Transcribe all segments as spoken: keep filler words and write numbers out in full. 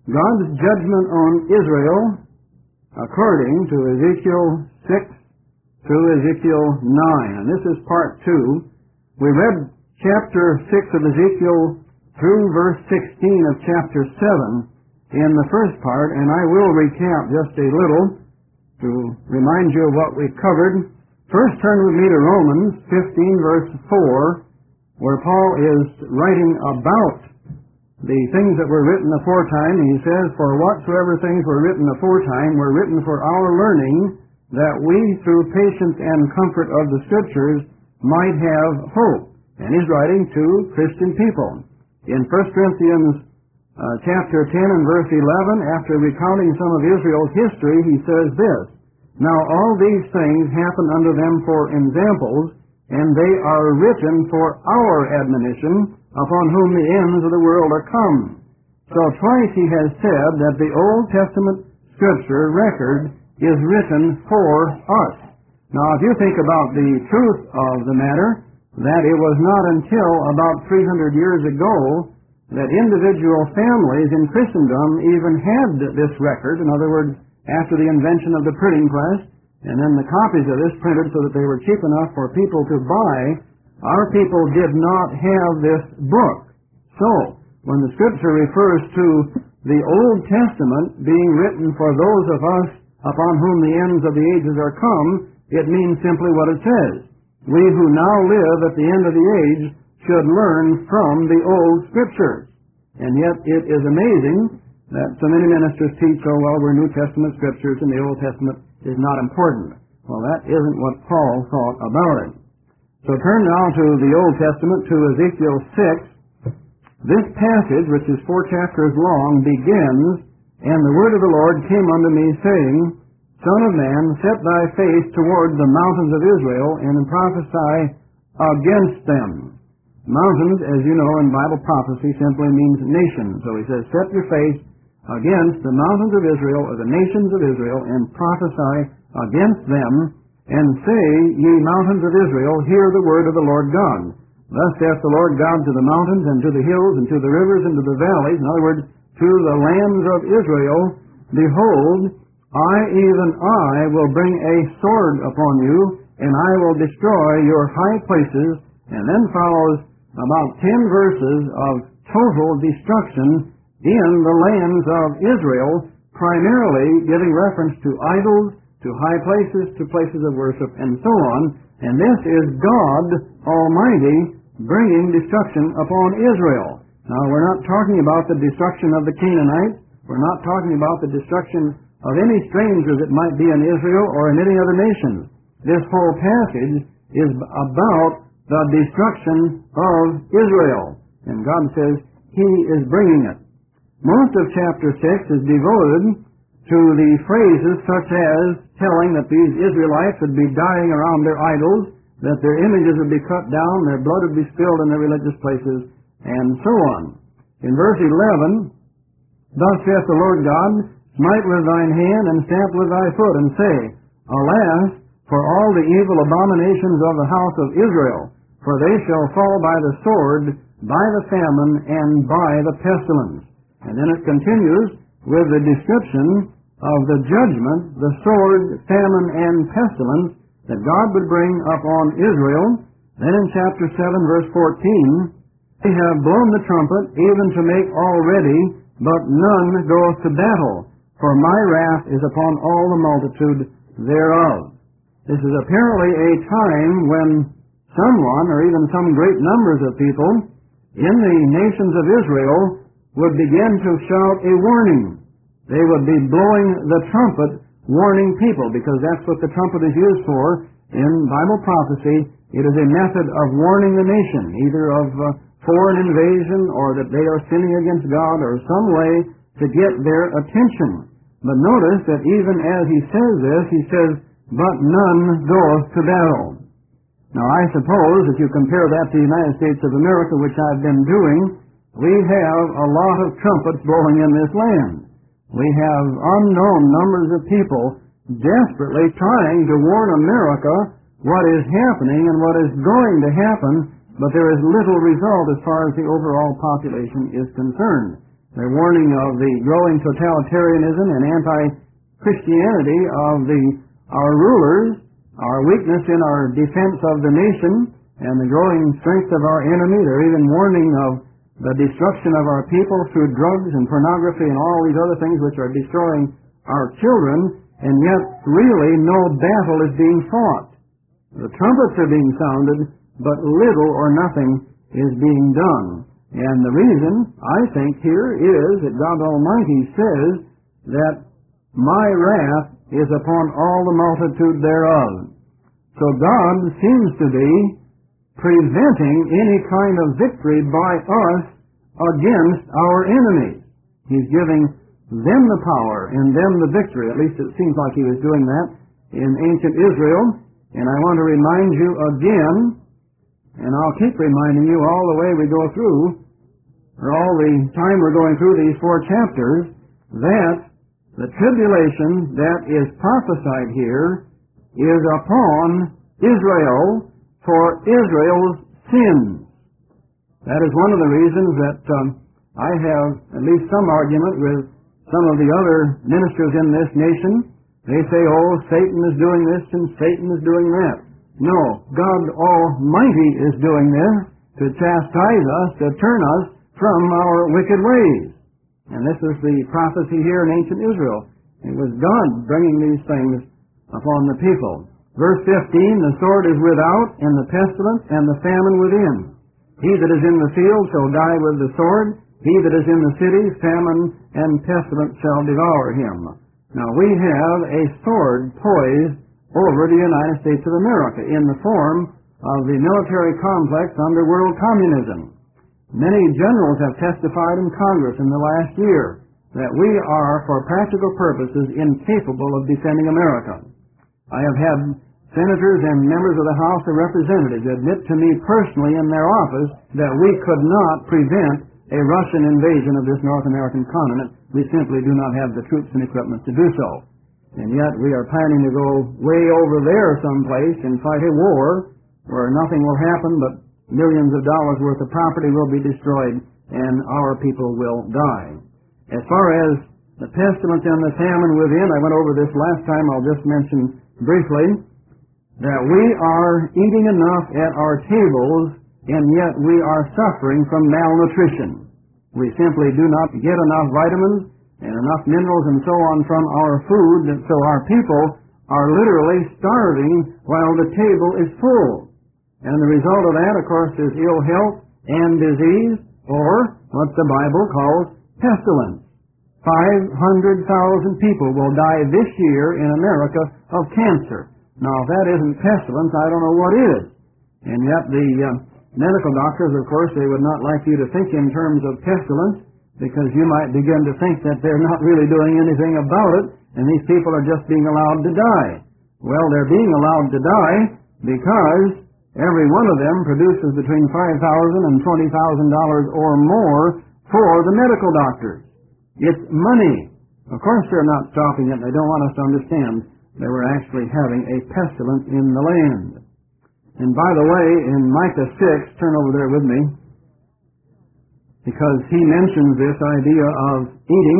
God's judgment on Israel according to Ezekiel six through Ezekiel nine. And this is part two. We read chapter six of Ezekiel through verse sixteen of chapter seven in the first part, and I will recap just a little to remind you of what we covered. First, turn with me to Romans fifteen, verse four, where Paul is writing about the things that were written aforetime. He says, "For whatsoever things were written aforetime were written for our learning, that we through patience and comfort of the Scriptures might have hope." And he's writing to Christian people. In First Corinthians uh, chapter ten and verse eleven, after recounting some of Israel's history, he says this, "Now all these things happen unto them for examples, and they are written for our admonition, upon whom the ends of the world are come." So twice he has said that the Old Testament Scripture record is written for us. Now, if you think about the truth of the matter, that it was not until about three hundred years ago that individual families in Christendom even had this record. In other words, after the invention of the printing press, and then the copies of this printed so that they were cheap enough for people to buy, our people did not have this book. So, when the Scripture refers to the Old Testament being written for those of us upon whom the ends of the ages are come, it means simply what it says. We who now live at the end of the age should learn from the Old Scriptures. And yet it is amazing that so many ministers teach, oh, well, we're New Testament Scriptures and the Old Testament is not important. Well, that isn't what Paul thought about it. So turn now to the Old Testament, to Ezekiel six. This passage, which is four chapters long, begins, "And the word of the Lord came unto me, saying, Son of man, set thy face toward the mountains of Israel, and prophesy against them." Mountains, as you know, in Bible prophecy simply means nations. So he says, set your face against the mountains of Israel, or the nations of Israel, and prophesy against them, and say, Ye mountains of Israel, hear the word of the Lord God. Thus saith the Lord God to the mountains, and to the hills, and to the rivers, and to the valleys, in other words, to the lands of Israel, Behold, I, even I, will bring a sword upon you, and I will destroy your high places. And then follows about ten verses of total destruction in the lands of Israel, primarily giving reference to idols, to high places, to places of worship, and so on. And this is God Almighty bringing destruction upon Israel. Now, we're not talking about the destruction of the Canaanites. We're not talking about the destruction of any strangers that might be in Israel or in any other nation. This whole passage is about the destruction of Israel. And God says He is bringing it. Most of chapter six is devoted to the phrases such as telling that these Israelites would be dying around their idols, that their images would be cut down, their blood would be spilled in their religious places, and so on. In verse eleven, Thus saith the Lord God, Smite with thine hand, and stamp with thy foot, and say, Alas, for all the evil abominations of the house of Israel, for they shall fall by the sword, by the famine, and by the pestilence. And then it continues with the description of the judgment, the sword, famine, and pestilence that God would bring upon Israel. Then in chapter seven, verse fourteen, They have blown the trumpet, even to make all ready, but none goeth to battle, for my wrath is upon all the multitude thereof. This is apparently a time when someone, or even some great numbers of people, in the nations of Israel would begin to shout a warning. They would be blowing the trumpet, warning people, because that's what the trumpet is used for in Bible prophecy. It is a method of warning the nation, either of uh, foreign invasion, or that they are sinning against God, or some way to get their attention. But notice that even as he says this, he says, but none goeth to battle. Now I suppose, if you compare that to the United States of America, which I've been doing, we have a lot of trumpets blowing in this land. We have unknown numbers of people desperately trying to warn America what is happening and what is going to happen, but there is little result as far as the overall population is concerned. They're warning of the growing totalitarianism and anti-Christianity of the our rulers, our weakness in our defense of the nation, and the growing strength of our enemy. They're even warning of the destruction of our people through drugs and pornography and all these other things which are destroying our children, and yet really no battle is being fought. The trumpets are being sounded, but little or nothing is being done. And the reason, I think, here is that God Almighty says that my wrath is upon all the multitude thereof. So God seems to be preventing any kind of victory by us against our enemies. He's giving them the power and them the victory. At least it seems like He was doing that in ancient Israel. And I want to remind you again, and I'll keep reminding you all the way we go through, or all the time we're going through these four chapters, that the tribulation that is prophesied here is upon Israel for Israel's sins. That is one of the reasons that um, I have at least some argument with some of the other ministers in this nation. They say, oh, Satan is doing this and Satan is doing that. No, God Almighty is doing this to chastise us, to turn us from our wicked ways. And this is the prophecy here in ancient Israel. It was God bringing these things upon the people. Verse fifteen, the sword is without, and the pestilence, and the famine within. He that is in the field shall die with the sword. He that is in the city, famine and pestilence shall devour him. Now we have a sword poised over the United States of America in the form of the military complex under world communism. Many generals have testified in Congress in the last year that we are, for practical purposes, incapable of defending America. I have had senators and members of the House of Representatives admit to me personally in their office that we could not prevent a Russian invasion of this North American continent. We simply do not have the troops and equipment to do so. And yet we are planning to go way over there someplace and fight a war where nothing will happen but millions of dollars worth of property will be destroyed and our people will die. As far as the pestilence and the famine within, I went over this last time, I'll just mention briefly, that we are eating enough at our tables and yet we are suffering from malnutrition. We simply do not get enough vitamins and enough minerals and so on from our food, and so our people are literally starving while the table is full. And the result of that, of course, is ill health and disease, or what the Bible calls pestilence. five hundred thousand people will die this year in America of cancer. Now, if that isn't pestilence, I don't know what is. And yet the uh, medical doctors, of course, they would not like you to think in terms of pestilence, because you might begin to think that they're not really doing anything about it, and these people are just being allowed to die. Well, they're being allowed to die because every one of them produces between five thousand dollars and twenty thousand dollars or more for the medical doctors. It's money. Of course they're not stopping it. They don't want us to understand that we're actually having a pestilence in the land. And by the way, in Micah six, turn over there with me, because he mentions this idea of eating.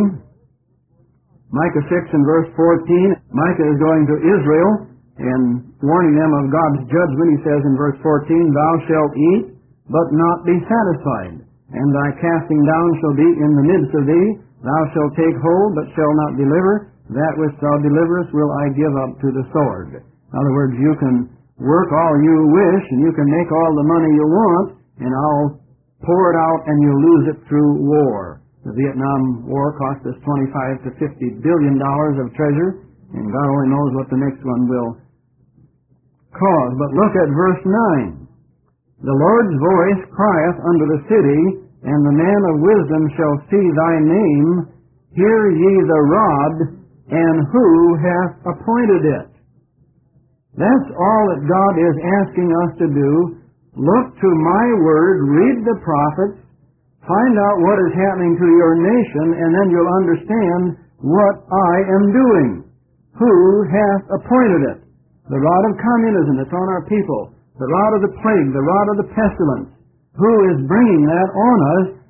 Micah six and verse fourteen, Micah is going to Israel and warning them of God's judgment. He says in verse fourteen, thou shalt eat, but not be satisfied, and thy casting down shall be in the midst of thee. Thou shalt take hold, but shall not deliver. That which thou deliverest will I give up to the sword. In other words, you can work all you wish, and you can make all the money you want, and I'll pour it out, and you'll lose it through war. The Vietnam War cost us twenty-five to fifty billion dollars of treasure, and God only knows what the next one will cause. But look at verse nine. The Lord's voice crieth unto the city, and the man of wisdom shall see thy name. Hear ye the rod, and who hath appointed it? That's all that God is asking us to do. Look to my word, read the prophets, find out what is happening to your nation, and then you'll understand what I am doing. Who hath appointed it? The rod of communism that's on our people, the rod of the plague, the rod of the pestilence. Who is bringing that on us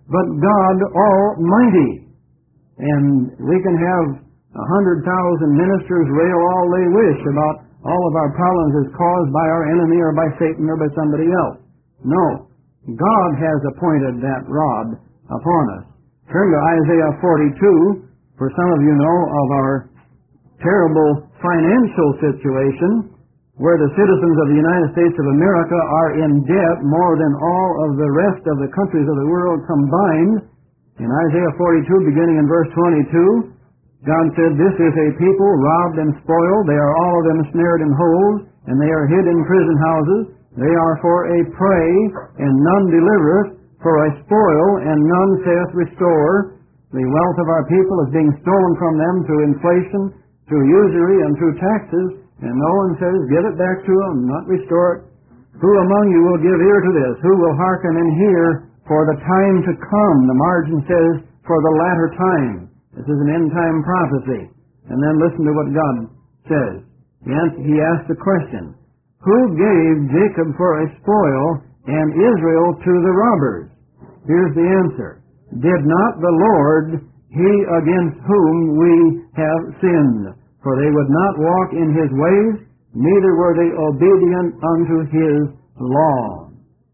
but God Almighty. And we can have a hundred thousand ministers rail all they wish about all of our problems is caused by our enemy or by Satan or by somebody else. No. God has appointed that rod upon us. Turn to Isaiah forty-two, for some of you know of our terrible financial situation where the citizens of the United States of America are in debt more than all of the rest of the countries of the world combined. In Isaiah forty-two, beginning in verse twenty-two, God said, "This is a people robbed and spoiled. They are all of them snared in holes, and they are hid in prison houses. They are for a prey, and none delivereth, for a spoil, and none saith restore. The wealth of our people is being stolen from them through inflation, through usury, and through taxes, and no one says, give it back to them, not restore it. Who among you will give ear to this? Who will hearken and hear for the time to come?" The margin says, for the latter time. This is an end-time prophecy. And then listen to what God says. He asked the question, "Who gave Jacob for a spoil and Israel to the robbers?" Here's the answer. "Did not the Lord, he against whom we have sinned? For they would not walk in his ways, neither were they obedient unto his law."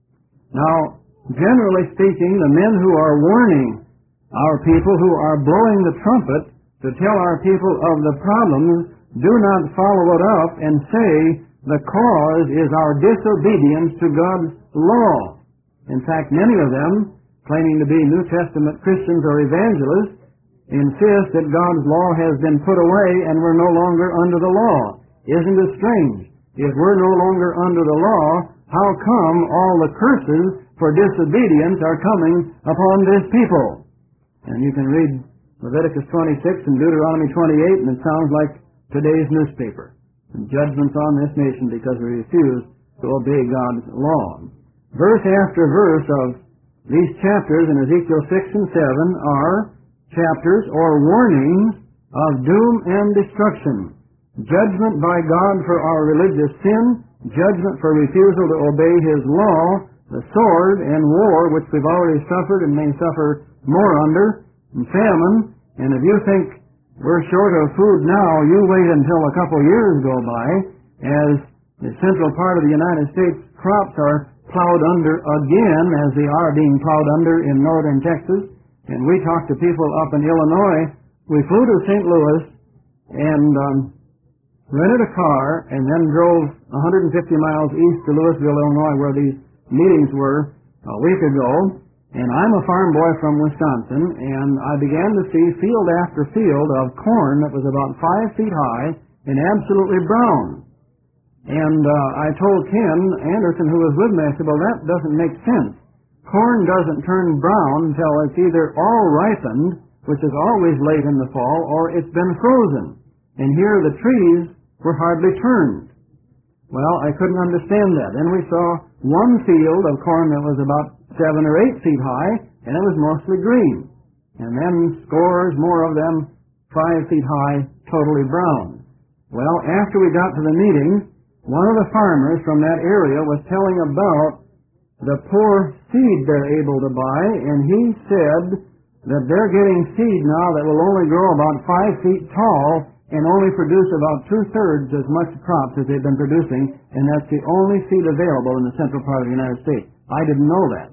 Now, generally speaking, the men who are warning our people, who are blowing the trumpet to tell our people of the problems, do not follow it up and say the cause is our disobedience to God's law. In fact, many of them, claiming to be New Testament Christians or evangelists, insist that God's law has been put away and we're no longer under the law. Isn't it strange? If we're no longer under the law, how come all the curses for disobedience are coming upon this people? And you can read Leviticus twenty-six and Deuteronomy twenty-eight, and it sounds like today's newspaper. And judgments on this nation because we refuse to obey God's law. Verse after verse of these chapters in Ezekiel six and seven are chapters or warnings of doom and destruction. Judgment by God for our religious sin, judgment for refusal to obey His law, the sword and war, which we've already suffered and may suffer more under, and famine. And if you think we're short of food now, you wait until a couple years go by as the central part of the United States crops are plowed under again, as they are being plowed under in northern Texas. And we talked to people up in Illinois. We flew to Saint Louis and um, rented a car and then drove one hundred fifty miles east to Louisville, Illinois, where these meetings were a week ago. And I'm a farm boy from Wisconsin, and I began to see field after field of corn that was about five feet high and absolutely brown. And uh, I told Ken Anderson, who was with me, I said, well, that doesn't make sense. Corn doesn't turn brown until it's either all ripened, which is always late in the fall, or it's been frozen. And here the trees were hardly turned. Well, I couldn't understand that. Then we saw one field of corn that was about seven or eight feet high, and it was mostly green. And then scores more of them, five feet high, totally brown. Well, after we got to the meeting, one of the farmers from that area was telling about the poor seed they're able to buy, and he said that they're getting seed now that will only grow about five feet tall and only produce about two-thirds as much crops as they've been producing, and that's the only seed available in the central part of the United States. I didn't know that.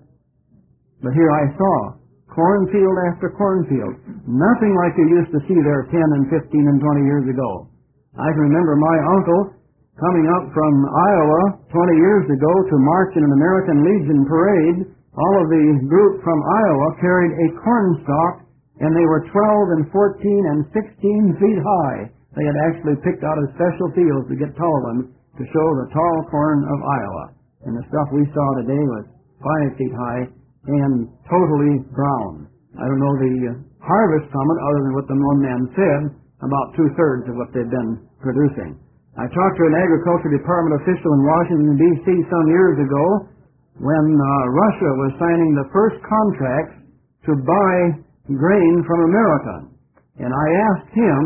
But here I saw cornfield after cornfield, nothing like you used to see there ten and fifteen and twenty years ago. I can remember my uncle coming up from Iowa twenty years ago to march in an American Legion parade. All of the group from Iowa carried a corn stalk, and they were twelve and fourteen and sixteen feet high. They had actually picked out a special field to get tall ones to show the tall corn of Iowa. And the stuff we saw today was five feet high and totally brown. I don't know the uh, harvest from it other than what the one man said, about two-thirds of what they've been producing. I talked to an agriculture department official in Washington, D C some years ago when uh, Russia was signing the first contracts to buy grain from America. And I asked him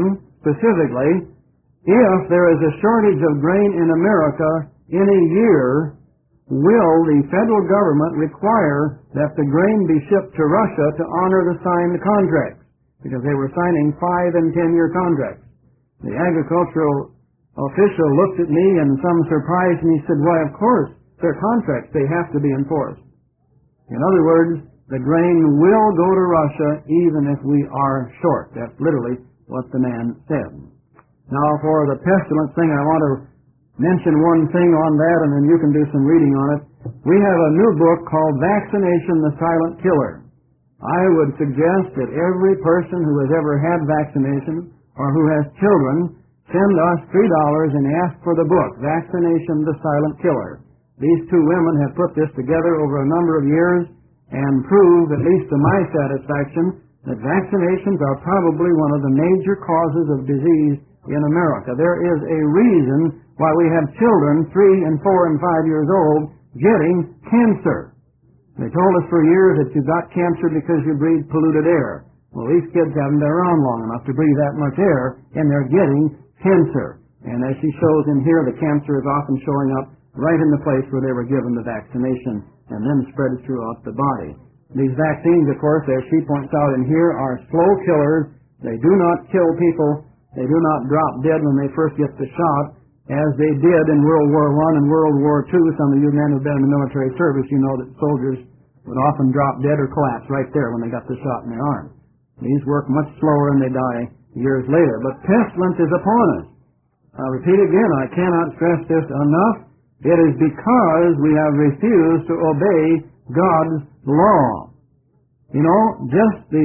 specifically, if there is a shortage of grain in America in a year, will the federal government require that the grain be shipped to Russia to honor the signed contracts, because they were signing five and ten-year contracts. The agricultural official looked at me in some surprise and he said, why, of course, they're contracts. They have to be enforced. In other words, the grain will go to Russia even if we are short. That's literally what the man said. Now, for the pestilence thing, I want to mention one thing on that, and then you can do some reading on it. We have a new book called Vaccination, the Silent Killer. I would suggest that every person who has ever had vaccination or who has children send us three dollars and ask for the book, Vaccination, the Silent Killer. These two women have put this together over a number of years and prove, at least to my satisfaction, that vaccinations are probably one of the major causes of disease in America. There is a reason why we have children, three and four and five years old, getting cancer. They told us for years that you got cancer because you breathe polluted air. Well, these kids haven't been around long enough to breathe that much air, and they're getting cancer. And as she shows in here, the cancer is often showing up right in the place where they were given the vaccination and then spread throughout the body. These vaccines, of course, as she points out in here, are slow killers. They do not kill people. They do not drop dead when they first get the shot, as they did in World War One and World War Two. Some of you men who've been in the military service, you know that soldiers would often drop dead or collapse right there when they got the shot in their arm. These work much slower and they die years later. But pestilence is upon us. I'll repeat again, I cannot stress this enough. It is because we have refused to obey God's law. You know, just the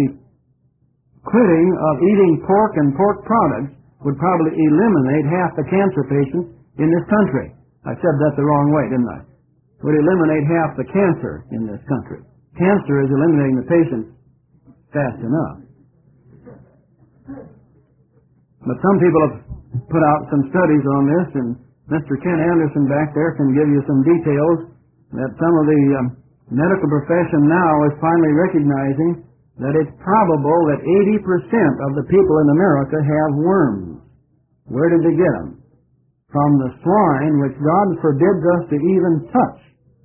quitting of eating pork and pork products would probably eliminate half the cancer patients in this country. I said that the wrong way, didn't I? Would eliminate half the cancer in this country. Cancer is eliminating the patients fast enough. But some people have put out some studies on this, and Mister Ken Anderson back there can give you some details that some of the um, medical profession now is finally recognizing that it's probable that eighty percent of the people in America have worms. Where did they get them? From the swine, which God forbids us to even touch.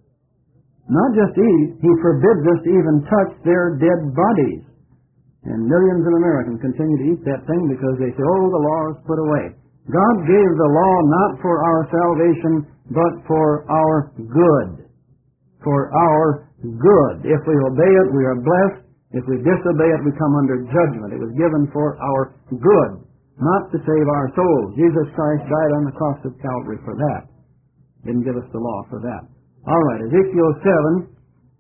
Not just eat, He forbids us to even touch their dead bodies. And millions of Americans continue to eat that thing because they say, oh, the law is put away. God gave the law not for our salvation, but for our good. For our good. If we obey it, we are blessed. If we disobey it, we come under judgment. It was given for our good, not to save our souls. Jesus Christ died on the cross of Calvary for that. Didn't give us the law for that. All right, Ezekiel seven.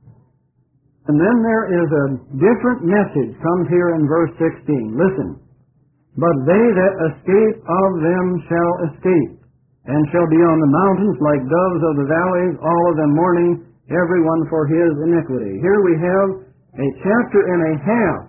And then there is a different message comes here in verse sixteen. Listen. But they that escape of them shall escape, and shall be on the mountains like doves of the valleys, all of them mourning, every one for his iniquity. Here we have a chapter and a half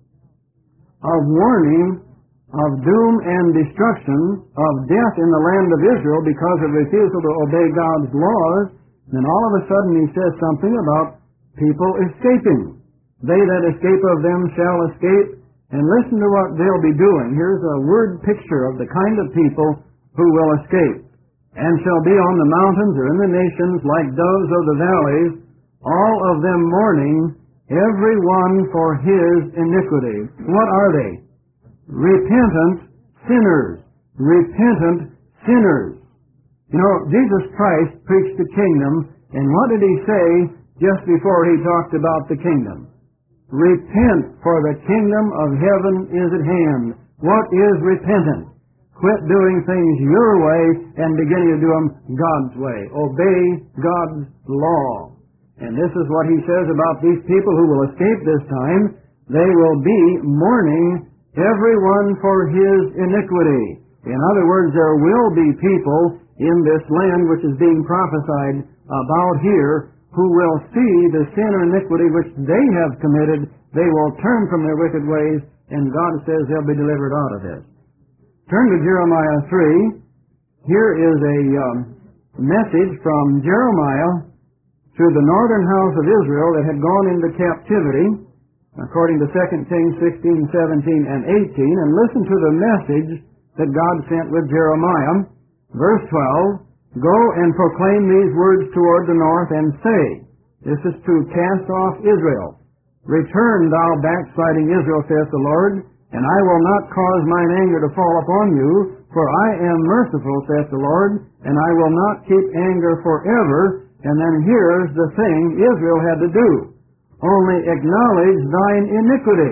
of warning of doom and destruction, of death in the land of Israel because of refusal to obey God's laws. Then all of a sudden he says something about people escaping. They that escape of them shall escape. And listen to what they'll be doing. Here's a word picture of the kind of people who will escape. And shall be on the mountains or in the nations like doves of the valleys, all of them mourning, every one for his iniquity. What are they? Repentant sinners. Repentant sinners. You know, Jesus Christ preached the kingdom, and what did he say just before he talked about the kingdom? Repent, for the kingdom of heaven is at hand. What is repentance? Quit doing things your way and beginning to do them God's way. Obey God's law. And this is what he says about these people who will escape this time. They will be mourning everyone for his iniquity. In other words, there will be people in this land which is being prophesied about here who will see the sin or iniquity which they have committed. They will turn from their wicked ways, and God says they'll be delivered out of this. Turn to Jeremiah three. Here is a um, message from Jeremiah to the northern house of Israel that had gone into captivity, according to Second Kings sixteen, seventeen, and eighteen. And listen to the message that God sent with Jeremiah. Verse twelve, Go and proclaim these words toward the north, and say, this is to cast off Israel. Return, thou backsliding Israel, saith the Lord, and I will not cause mine anger to fall upon you, for I am merciful, saith the Lord, and I will not keep anger forever. And then here's the thing Israel had to do. Only acknowledge thine iniquity.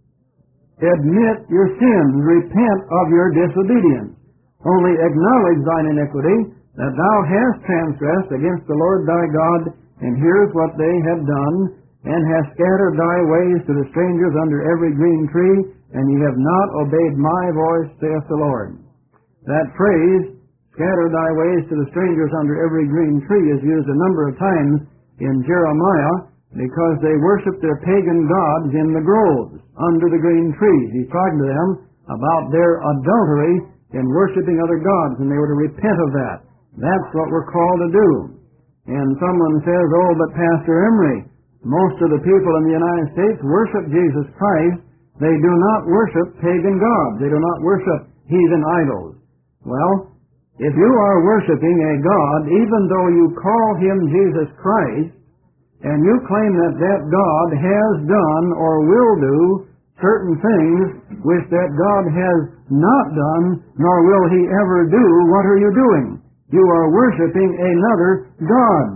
Admit your sins. Repent of your disobedience. Only acknowledge thine iniquity, that thou hast transgressed against the Lord thy God, and here's what they have done, and hast scattered thy ways to the strangers under every green tree, and ye have not obeyed my voice, saith the Lord. That phrase, scatter thy ways to the strangers under every green tree, is used a number of times in Jeremiah, because they worshiped their pagan gods in the groves, under the green trees. He's talking to them about their adultery in worshiping other gods, and they were to repent of that. That's what we're called to do. And someone says, oh, but Pastor Emery, most of the people in the United States worship Jesus Christ. They do not worship pagan gods. They do not worship heathen idols. Well, if you are worshiping a God, even though you call him Jesus Christ, and you claim that that God has done or will do certain things which that God has not done, nor will he ever do, what are you doing? You are worshiping another God,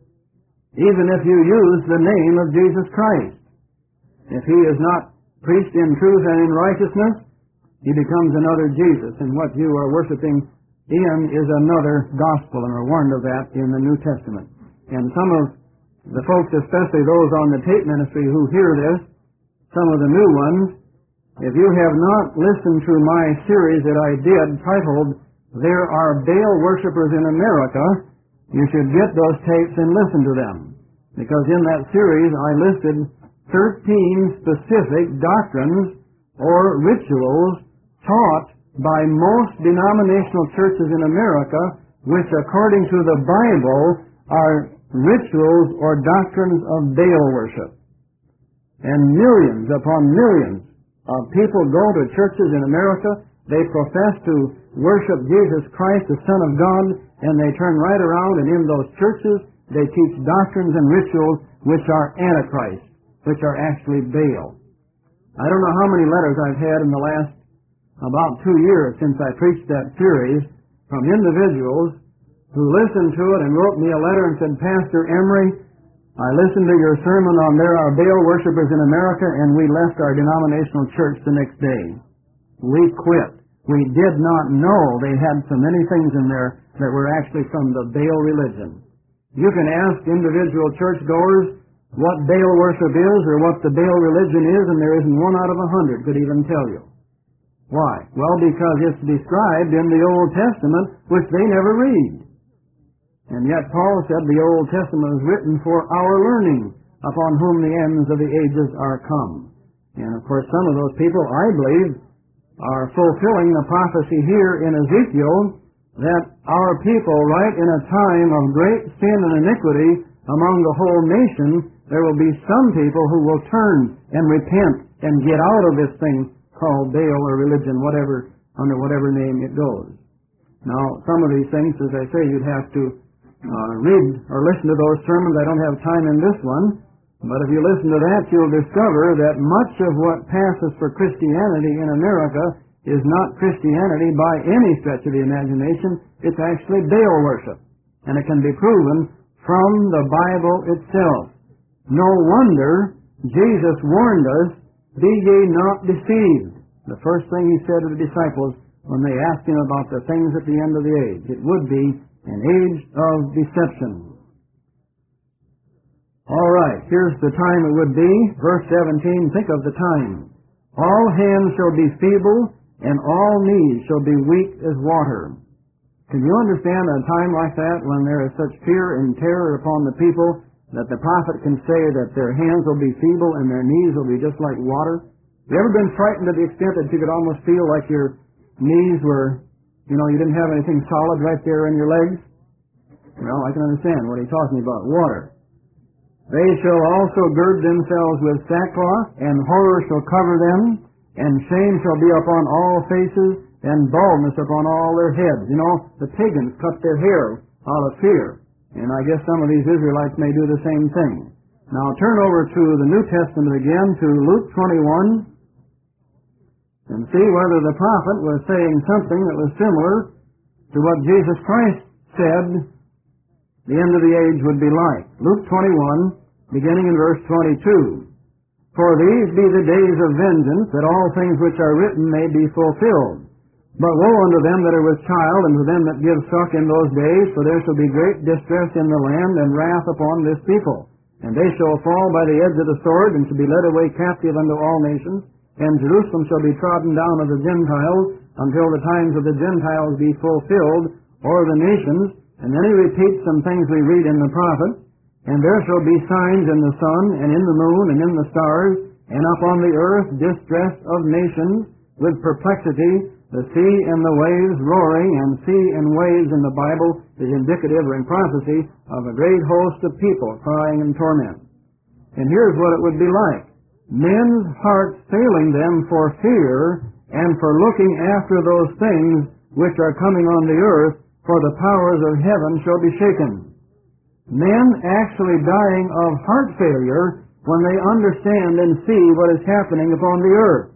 even if you use the name of Jesus Christ. If he is not preached in truth and in righteousness, he becomes another Jesus, and what you are worshiping in is another gospel, and we're warned of that in the New Testament. And some of the folks, especially those on the tape ministry who hear this, some of the new ones, if you have not listened to my series that I did titled, There Are Baal Worshippers in America, you should get those tapes and listen to them. Because in that series I listed thirteen specific doctrines or rituals taught by most denominational churches in America, which according to the Bible are rituals or doctrines of Baal worship. And millions upon millions of people go to churches in America. They profess to worship Jesus Christ, the Son of God, and they turn right around, and in those churches they teach doctrines and rituals which are Antichrist, which are actually Baal. I don't know how many letters I've had in the last about two years since I preached that series from individuals who listened to it and wrote me a letter and said, Pastor Emery, I listened to your sermon on There Are Baal Worshippers in America, and we left our denominational church the next day. We quit. We did not know they had so many things in there that were actually from the Baal religion. You can ask individual churchgoers what Baal worship is or what the Baal religion is, and there isn't one out of a hundred could even tell you. Why? Well, because it's described in the Old Testament, which they never read. And yet Paul said the Old Testament is written for our learning, upon whom the ends of the ages are come. And of course some of those people, I believe, are fulfilling the prophecy here in Ezekiel that our people, right in a time of great sin and iniquity among the whole nation, there will be some people who will turn and repent and get out of this thing called Baal or religion, whatever, under whatever name it goes. Now, some of these things, as I say, you'd have to uh, read or listen to those sermons. I don't have time in this one, but if you listen to that, you'll discover that much of what passes for Christianity in America is not Christianity by any stretch of the imagination. It's actually Baal worship, and it can be proven from the Bible itself. No wonder Jesus warned us, be ye not deceived. The first thing he said to the disciples when they asked him about the things at the end of the age. It would be an age of deception. All right, here's the time it would be. Verse seventeen, think of the time. All hands shall be feeble, and all knees shall be weak as water. Can you understand a time like that when there is such fear and terror upon the people that the prophet can say that their hands will be feeble and their knees will be just like water? Have you ever been frightened to the extent that you could almost feel like your knees were, you know, you didn't have anything solid right there in your legs? Well, I can understand what he's talking about, water. They shall also gird themselves with sackcloth, and horror shall cover them, and shame shall be upon all faces, and baldness upon all their heads. You know, the pagans cut their hair out of fear. And I guess some of these Israelites may do the same thing. Now turn over to the New Testament again, to Luke twenty-one, and see whether the prophet was saying something that was similar to what Jesus Christ said the end of the age would be like. Luke twenty-one, beginning in verse twenty-two. For these be the days of vengeance, that all things which are written may be fulfilled. But woe unto them that are with child, and to them that give suck in those days, for there shall be great distress in the land, and wrath upon this people. And they shall fall by the edge of the sword, and shall be led away captive unto all nations. And Jerusalem shall be trodden down of the Gentiles, until the times of the Gentiles be fulfilled, or the nations. And then he repeats some things we read in the prophet. And there shall be signs in the sun, and in the moon, and in the stars, and upon the earth distress of nations, with perplexity, the sea and the waves roaring. And sea and waves in the Bible is indicative or in prophecy of a great host of people crying in torment. And here's what it would be like. Men's hearts failing them for fear and for looking after those things which are coming on the earth, for the powers of heaven shall be shaken. Men actually dying of heart failure when they understand and see what is happening upon the earth.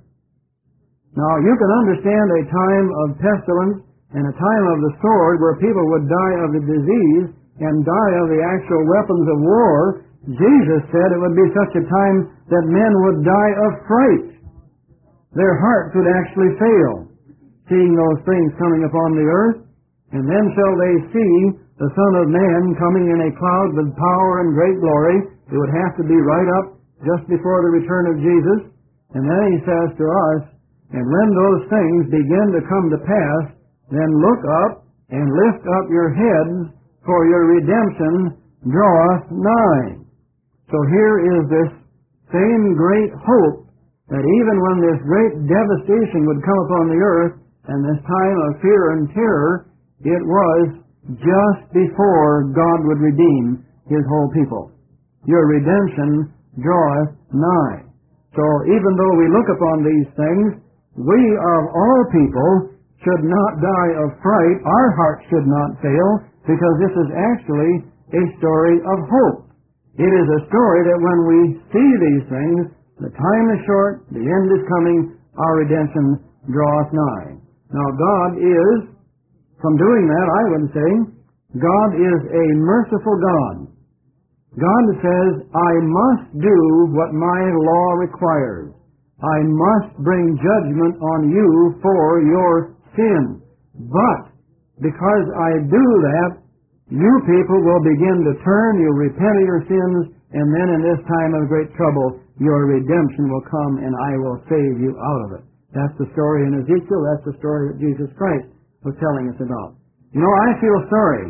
Now, you can understand a time of pestilence and a time of the sword where people would die of the disease and die of the actual weapons of war. Jesus said it would be such a time that men would die of fright. Their hearts would actually fail, seeing those things coming upon the earth. And then shall they see the Son of Man coming in a cloud with power and great glory. It would have to be right up just before the return of Jesus. And then he says to us, and when those things begin to come to pass, then look up and lift up your heads, for your redemption draweth nigh. So here is this same great hope that even when this great devastation would come upon the earth, and this time of fear and terror, it was just before God would redeem His whole people. Your redemption draweth nigh. So even though we look upon these things, we of all people should not die of fright. Our hearts should not fail, because this is actually a story of hope. It is a story that when we see these things, the time is short, the end is coming, our redemption draweth nigh. Now God is, from doing that, I would say, God is a merciful God. God says, I must do what my law requires. I must bring judgment on you for your sin. But because I do that, you people will begin to turn, you'll repent of your sins, and then in this time of great trouble, your redemption will come and I will save you out of it. That's the story in Ezekiel. That's the story that Jesus Christ was telling us about. You know, I feel sorry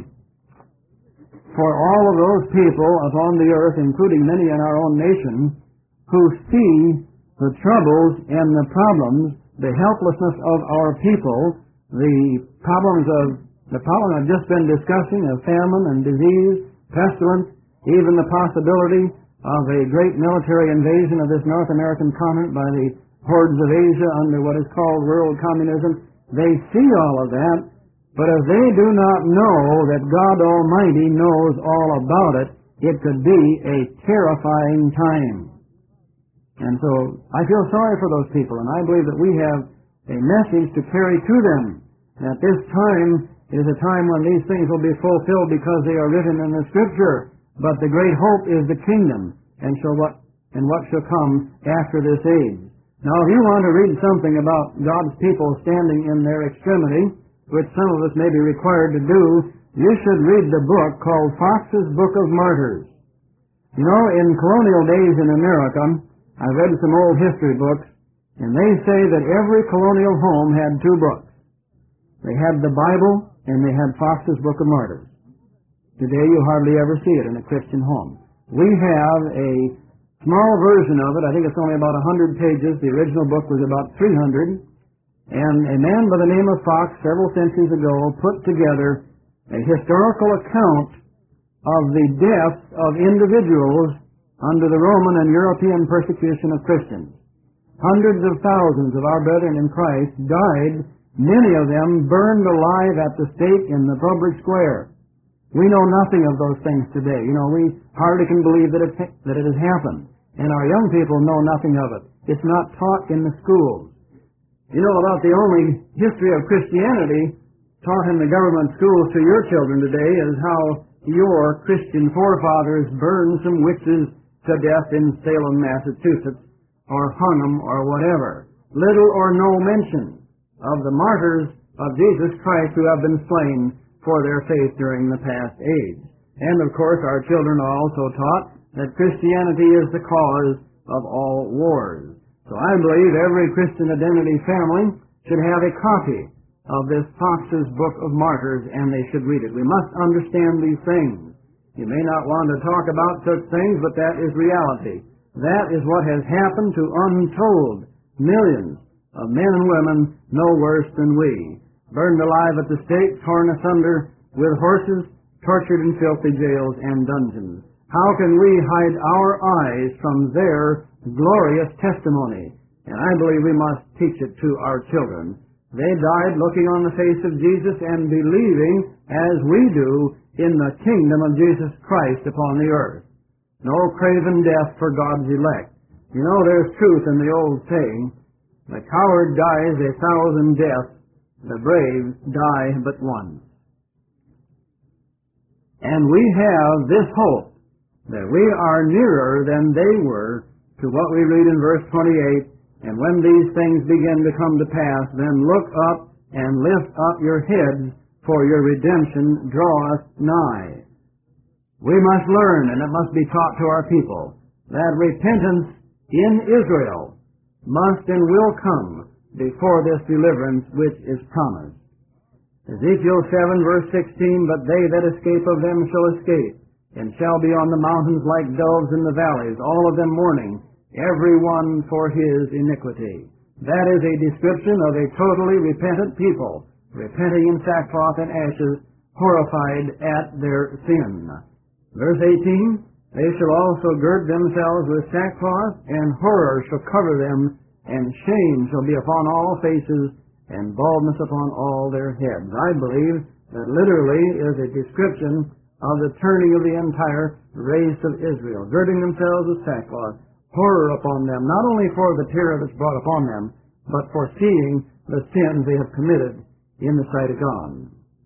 for all of those people upon the earth, including many in our own nation, who see the troubles and the problems, the helplessness of our people, the problems of the problem I've just been discussing of famine and disease, pestilence, even the possibility of a great military invasion of this North American continent by the hordes of Asia under what is called world communism. They see all of that, but if they do not know that God Almighty knows all about it, it could be a terrifying time. And so I feel sorry for those people, and I believe that we have a message to carry to them, that this time is a time when these things will be fulfilled because they are written in the Scripture. But the great hope is the kingdom, and shall what and what shall come after this age. Now, if you want to read something about God's people standing in their extremity, which some of us may be required to do, you should read the book called Fox's Book of Martyrs. You know, in colonial days in America, I read some old history books, and they say that every colonial home had two books. They had the Bible, and they had Fox's Book of Martyrs. Today you hardly ever see it in a Christian home. We have a small version of it. I think it's only about one hundred pages. The original book was about three hundred. And a man by the name of Fox, several centuries ago, put together a historical account of the deaths of individuals under the Roman and European persecution of Christians. Hundreds of thousands of our brethren in Christ died, many of them burned alive at the stake in the public square. We know nothing of those things today. You know, we hardly can believe that it, that it has happened. And our young people know nothing of it. It's not taught in the schools. You know, about the only history of Christianity taught in the government schools to your children today is how your Christian forefathers burned some witches to death in Salem, Massachusetts, or hung them, or whatever. Little or no mention of the martyrs of Jesus Christ who have been slain for their faith during the past age. And of course, our children are also taught that Christianity is the cause of all wars. So I believe every Christian Identity family should have a copy of this Fox's Book of Martyrs, and they should read it. We must understand these things. You may not want to talk about such things, but that is reality. That is what has happened to untold millions of men and women no worse than we. Burned alive at the stake, torn asunder with horses, tortured in filthy jails and dungeons. How can we hide our eyes from their glorious testimony? And I believe we must teach it to our children. They died looking on the face of Jesus and believing, as we do, in the kingdom of Jesus Christ upon the earth. No craven death for God's elect. You know, there's truth in the old saying, the coward dies a thousand deaths, the brave die but once. And we have this hope that we are nearer than they were to what we read in verse twenty-eight, and when these things begin to come to pass, then look up and lift up your heads, for your redemption draweth nigh. We must learn, and it must be taught to our people, that repentance in Israel must and will come before this deliverance which is promised. Ezekiel seven, verse sixteen, but they that escape of them shall escape, and shall be on the mountains like doves in the valleys, all of them mourning, every one for his iniquity. That is a description of a totally repentant people, repenting in sackcloth and ashes, horrified at their sin. Verse eighteen, they shall also gird themselves with sackcloth, and horror shall cover them, and shame shall be upon all faces, and baldness upon all their heads. I believe that literally is a description of the turning of the entire race of Israel, girding themselves with sackcloth, horror upon them, not only for the terror that's brought upon them, but for seeing the sins they have committed in the sight of God.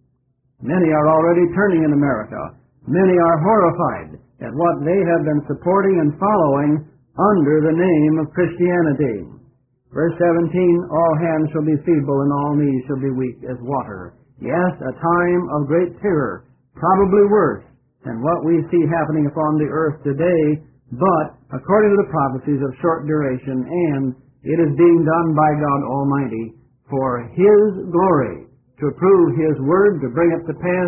Many are already turning in America. Many are horrified at what they have been supporting and following under the name of Christianity. Verse seventeen, all hands shall be feeble and all knees shall be weak as water. Yes, a time of great terror, probably worse than what we see happening upon the earth today, but according to the prophecies of short duration, and it is being done by God Almighty for His glory, to prove His word, to bring it to pass,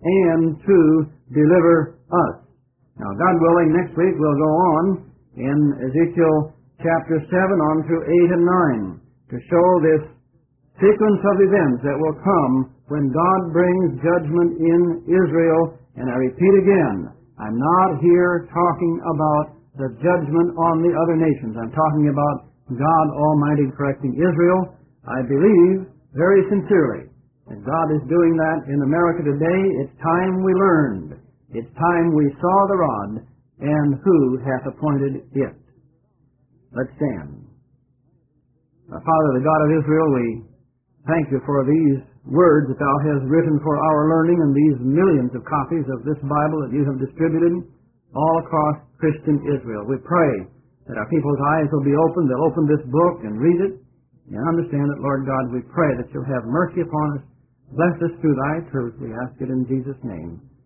and to deliver us. Now, God willing, next week we'll go on in Ezekiel chapter seven on through eight and nine to show this sequence of events that will come when God brings judgment in Israel. And I repeat again, I'm not here talking about the judgment on the other nations. I'm talking about God Almighty correcting Israel. I believe very sincerely that God is doing that in America today. It's time we learned. It's time we saw the rod and who hath appointed it. Let's stand. Our Father, the God of Israel, we thank you for these words that thou hast written for our learning and these millions of copies of this Bible that you have distributed all across Christian Israel. We pray that our people's eyes will be opened. They'll open this book and read it and understand it, Lord God. We pray that you'll have mercy upon us. Bless us through thy truth. We ask it in Jesus' name.